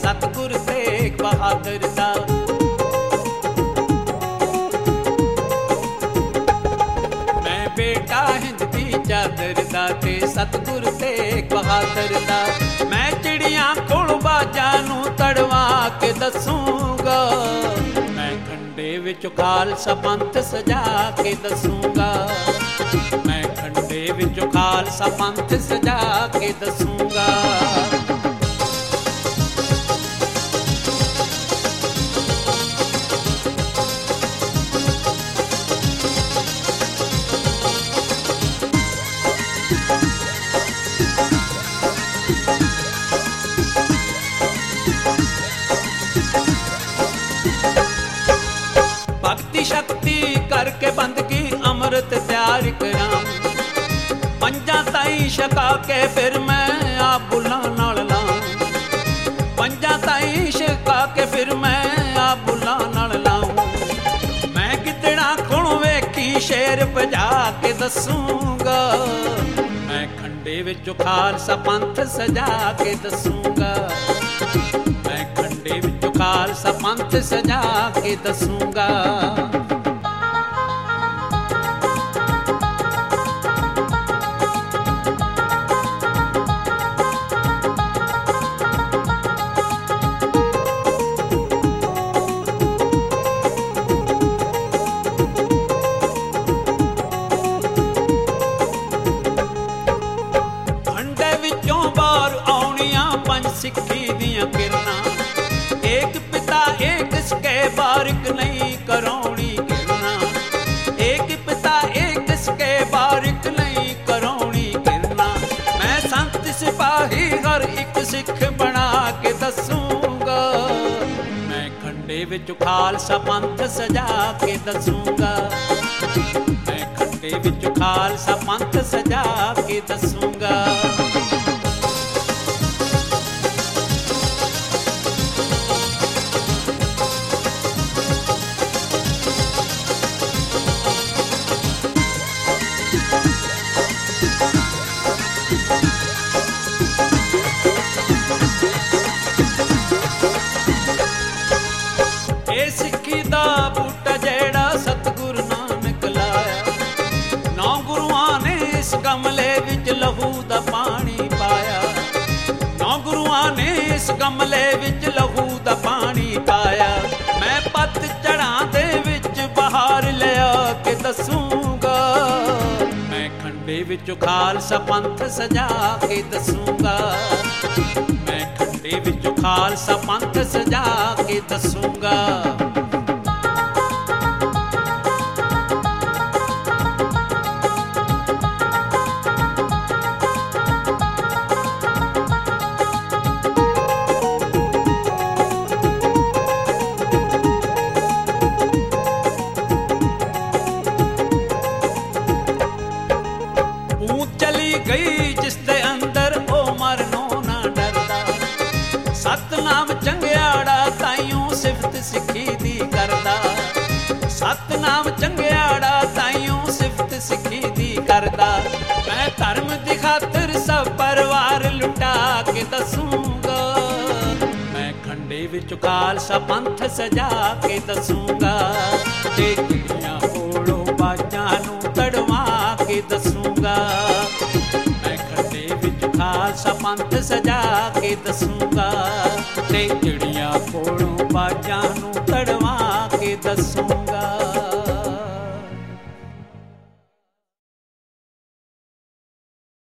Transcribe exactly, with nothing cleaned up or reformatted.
सतगुर तेग बहादुर दा। मैं बेटा हिंद दी चादर दा ते सतगुर तेग बहादुर दा। मैं चिड़ियां कोल बाजां नूं तड़वा के दसूंगा। मैं खंडे विच खालसा पंथ सजा के दसूंगा। मैं खंडे विच खालसा पंथ सजा के दसूंगा। भक्ति शक्ति करके बंदगी अमृत तैयार करां। पंजा ताई छका के फिर मैं आप बुला नाल लां। पंजा ताई छका के फिर मैं आप बुला नाल लाऊं। मैं कितना खुण वेखी शेर भजा के दसूंगा। मैं खंडे विच खालसा पंथ सजा के दसूंगा। मैं खंडे विच खालसा पंथ सजा के दसूंगा। खंडे विचों बाहर आउणियां पंज सिक्खी दियां किरणां। एक पिता एक इसके बारिक नहीं करौणी किरना। एक पिता एक इसके बारिक नहीं करौणी किरना। मैं संत सिपाही हर एक सिख बना के दसूंगा। मैं खंडे विच खालसा पंथ सजा के दसूंगा। मैं खंडे विच खालसा पंथ सजा के दसूंगा। सिक्खी दा बूटा जेड़ा सतगुरु नानक लाया। नौ गुरुआं ने इस गमले विच लहू दा पानी पाया। नौ गुरुआं ने इस गमले विच लहू दा पानी पाया। मैं पत चढ़ां दे विच बहार लिया के दसूंगा। मैं खंडे विच खालसा पंथ सजा के दसूंगा। मैं खंडे विच खालसा पंथ सजा के दसूंगा। चली गई जिसदे अंदर ओ मरनो ना डरदा। सतनाम चंगियाड़ा ताइयों सिफत सिक्खी दी करदा। सतनाम चंगियाड़ा ताइयों सिफत सिक्खी दी करदा। मैं धर्म दी खातिर सब परिवार लुटा के दसूंगा। मैं खंडे विच खालसा पंथ सजा के दसूंगा। ते चिड़ियां कोलों बाजां नूं तड़वा के दसूंगा। मैं खंडे विच खालसा पंथ सजा के दसूंगा। ते चिड़ियां कोलों बाजां नूं तड़वा के दसूंगा।